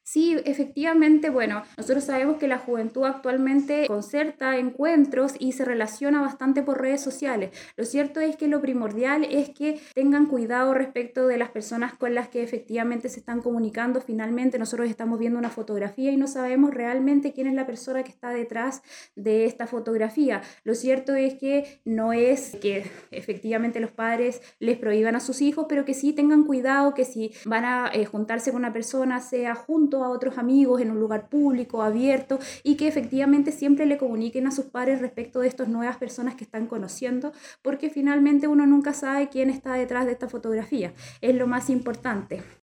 Sí, efectivamente, bueno, nosotros sabemos que la juventud actualmente concerta encuentros y se relaciona bastante por redes sociales. Lo cierto es que lo primordial es que tengan cuidado respecto de las personas con las que efectivamente se están comunicando. Finalmente, nosotros estamos viendo una fotografía y no sabemos realmente quién es la persona que está detrás de esta fotografía. Lo cierto es que no es que efectivamente los padres les prohíban a sus hijos, pero que sí tengan cuidado, que si van a juntarse con una persona, sea junto a otros amigos en un lugar público, abierto, y que efectivamente siempre le comuniquen a sus padres respecto de estas nuevas personas que están conociendo, porque finalmente uno nunca sabe quién está detrás de esta fotografía. Es lo más importante.